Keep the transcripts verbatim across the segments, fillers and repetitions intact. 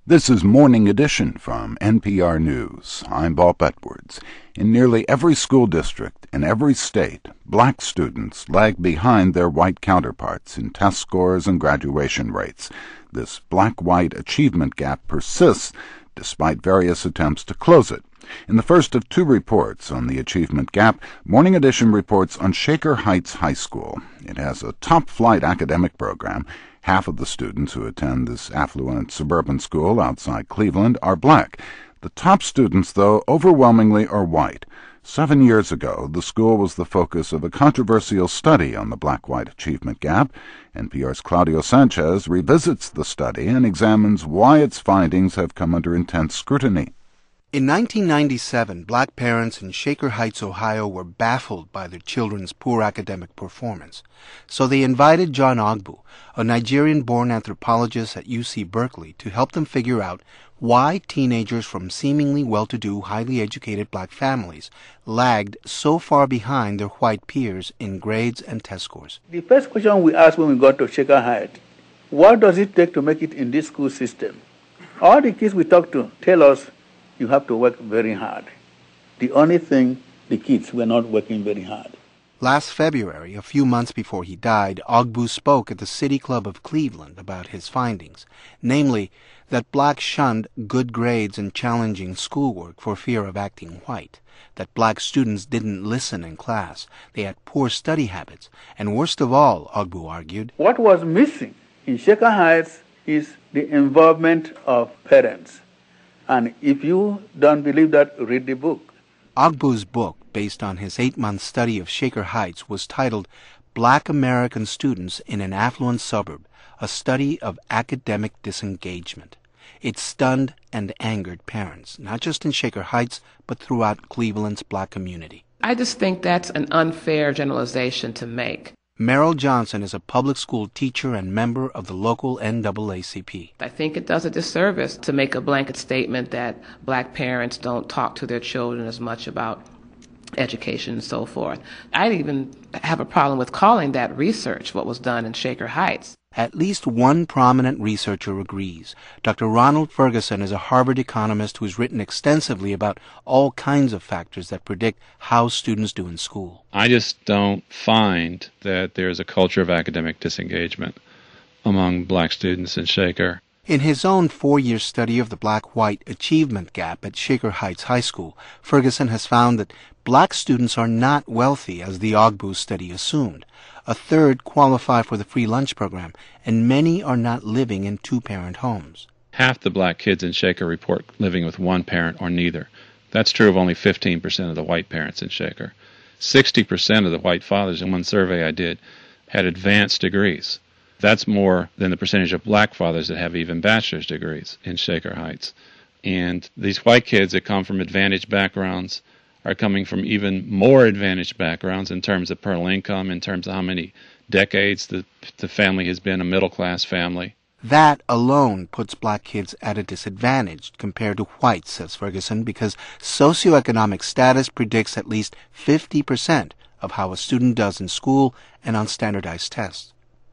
This is Morning Edition from N P R News. I'm Bob Edwards. In nearly every school district in every state, black students lag behind their white counterparts in test scores and graduation rates. This black-white achievement gap persists despite various attempts to close it. In the first of two reports on the achievement gap, Morning Edition reports on Shaker Heights High School. It has a top-flight academic program. Half of the students who attend this affluent suburban school outside Cleveland are black. The top students, though, overwhelmingly are white. Seven years ago, the school was the focus of a controversial study on the black-white achievement gap. N P R's Claudio Sanchez revisits the study and examines why its findings have come under intense scrutiny. In nineteen ninety-seven, black parents in Shaker Heights, Ohio were baffled by their children's poor academic performance. So they invited John Ogbu, a Nigerian-born anthropologist at U C Berkeley, to help them figure out why teenagers from seemingly well-to-do, highly educated black families lagged so far behind their white peers in grades and test scores. The first question we asked when we got to Shaker Heights, what does it take to make it in this school system? All the kids we talked to tell us, you have to work very hard. The only thing, the kids were not working very hard. Last February, a few months before he died, Ogbu spoke at the City Club of Cleveland about his findings, namely that blacks shunned good grades and challenging schoolwork for fear of acting white, that black students didn't listen in class, they had poor study habits, and worst of all, Ogbu argued, what was missing in Shaker Heights is the involvement of parents. And if you don't believe that, read the book. Ogbu's book, based on his eight-month study of Shaker Heights, was titled Black American Students in an Affluent Suburb, a Study of Academic Disengagement. It stunned and angered parents, not just in Shaker Heights, but throughout Cleveland's black community. I just think that's an unfair generalization to make. Merrill Johnson is a public school teacher and member of the local N double A C P. I think it does a disservice to make a blanket statement that black parents don't talk to their children as much about education and so forth. I even have a problem with calling that research, what was done in Shaker Heights. At least one prominent researcher agrees. Doctor Ronald Ferguson is a Harvard economist who's written extensively about all kinds of factors that predict how students do in school. I just don't find that there's a culture of academic disengagement among black students in Shaker. In his own four-year study of the black-white achievement gap at Shaker Heights High School, Ferguson has found that black students are not wealthy, as the Ogbu study assumed. A third qualify for the free lunch program, and many are not living in two-parent homes. Half the black kids in Shaker report living with one parent or neither. That's true of only fifteen percent of the white parents in Shaker. sixty percent of the white fathers in one survey I did had advanced degrees. That's more than the percentage of black fathers that have even bachelor's degrees in Shaker Heights. And these white kids that come from advantaged backgrounds are coming from even more advantaged backgrounds in terms of parental income, in terms of how many decades the, the family has been a middle-class family. That alone puts black kids at a disadvantage compared to whites, says Ferguson, because socioeconomic status predicts at least fifty percent of how a student does in school and on standardized tests.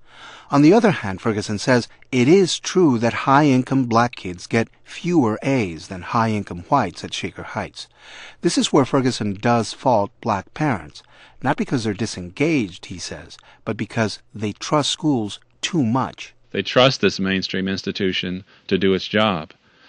On the other hand, Ferguson says, it is true that high-income black kids get fewer A's than high-income whites at Shaker Heights. This is where Ferguson does fault black parents, not because they're disengaged, he says, but because they trust schools too much. They trust this mainstream institution to do its job,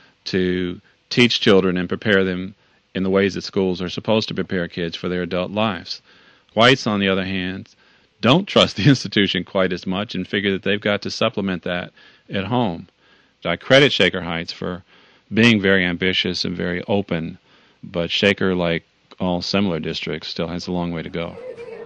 to teach children and prepare them in the ways that schools are supposed to prepare kids for their adult lives. Whites, on the other hand, don't trust the institution quite as much and figure that they've got to supplement that at home. I credit Shaker Heights for being very ambitious and very open, but Shaker, like all similar districts, still has a long way to go.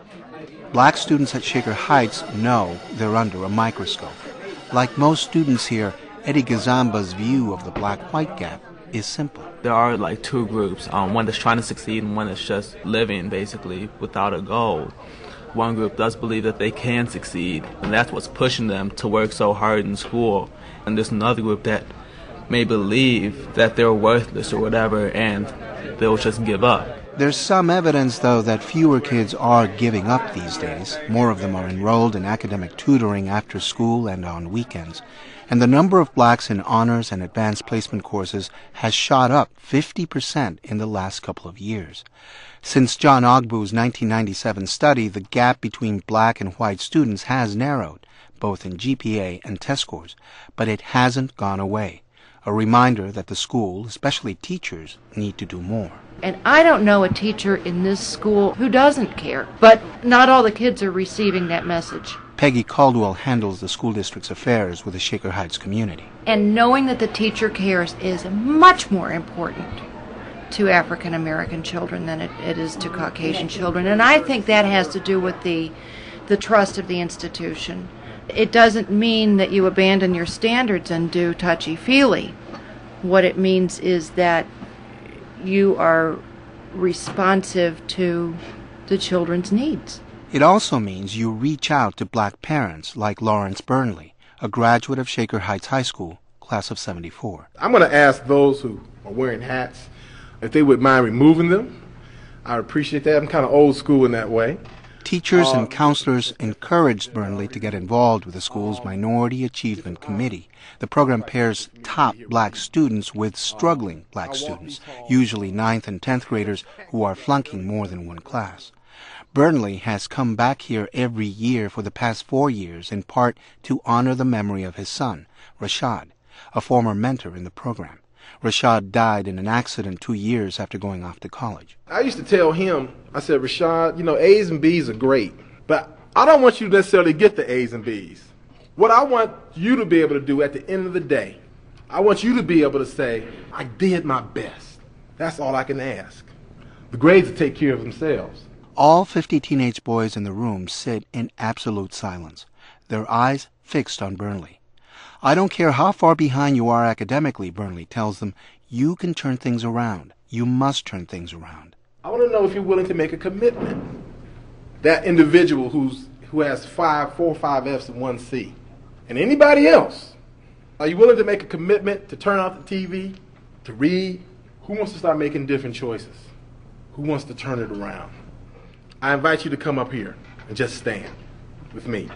Black students at Shaker Heights know they're under a microscope. Like most students here, Eddie Gazamba's view of the black-white gap is simple. There are like two groups, um, one that's trying to succeed and one that's just living basically without a goal. One group does believe that they can succeed, and that's what's pushing them to work so hard in school. And there's another group that may believe that they're worthless or whatever, and they'll just give up. There's some evidence, though, that fewer kids are giving up these days. More of them are enrolled in academic tutoring after school and on weekends. And the number of blacks in honors and advanced placement courses has shot up fifty percent in the last couple of years. Since John Ogbu's nineteen ninety-seven study, the gap between black and white students has narrowed, both in G P A and test scores, but it hasn't gone away. A reminder that the school, especially teachers, need to do more. And I don't know a teacher in this school who doesn't care, but not all the kids are receiving that message. Peggy Caldwell handles the school district's affairs with the Shaker Heights community. And knowing that the teacher cares is much more important to African American children than it, it is to Caucasian children. And I think that has to do with the the trust of the institution. It doesn't mean that you abandon your standards and do touchy-feely. What it means is that you are responsive to the children's needs. It also means you reach out to black parents like Lawrence Burnley, a graduate of Shaker Heights High School, class of seventy-four. I'm going to ask those who are wearing hats if they would mind removing them. I appreciate that. I'm kind of old school in that way. Teachers and counselors encouraged Burnley to get involved with the school's Minority Achievement Committee. The program pairs top black students with struggling black students, usually ninth and tenth graders who are flunking more than one class. Burnley has come back here every year for the past four years, in part to honor the memory of his son, Rashad, a former mentor in the program. Rashad died in an accident two years after going off to college. I used to tell him, I said, Rashad, you know, A's and B's are great, but I don't want you to necessarily get the A's and B's. What I want you to be able to do at the end of the day, I want you to be able to say, I did my best. That's all I can ask. The grades will take care of themselves. All fifty teenage boys in the room sit in absolute silence, their eyes fixed on Burnley. I don't care how far behind you are academically, Burnley tells them, you can turn things around. You must turn things around. I want to know if you're willing to make a commitment. That individual who's who has five, four, five F's and one C. And anybody else, are you willing to make a commitment to turn off the T V, to read? Who wants to start making different choices? Who wants to turn it around? I invite you to come up here and just stand with me.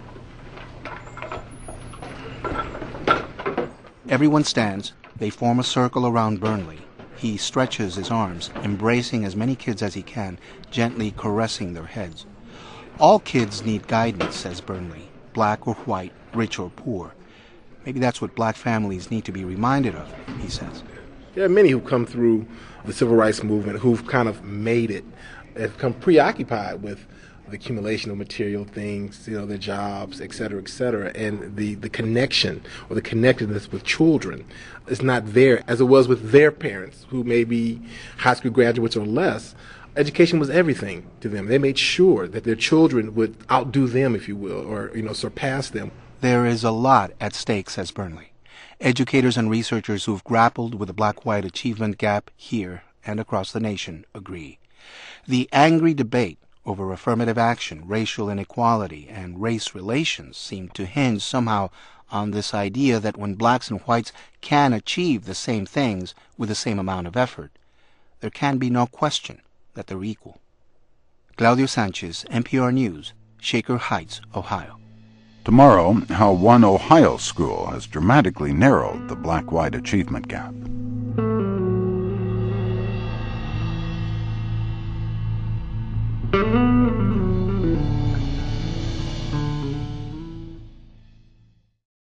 Everyone stands. They form a circle around Burnley. He stretches his arms, embracing as many kids as he can, gently caressing their heads. All kids need guidance, says Burnley, black or white, rich or poor. Maybe that's what black families need to be reminded of, he says. There are many who've come through the civil rights movement who've kind of made it, have become preoccupied with the accumulation of material things, you know, their jobs, et cetera, et cetera, and the, the connection or the connectedness with children is not there as it was with their parents, who may be high school graduates or less. Education was everything to them. They made sure that their children would outdo them, if you will, or, you know, surpass them. There is a lot at stake, says Burnley. Educators and researchers who've grappled with the black-white achievement gap here and across the nation agree. The angry debate over affirmative action, racial inequality, and race relations seem to hinge somehow on this idea that when blacks and whites can achieve the same things with the same amount of effort, there can be no question that they're equal. Claudio Sanchez, N P R News, Shaker Heights, Ohio. Tomorrow, how one Ohio school has dramatically narrowed the black-white achievement gap.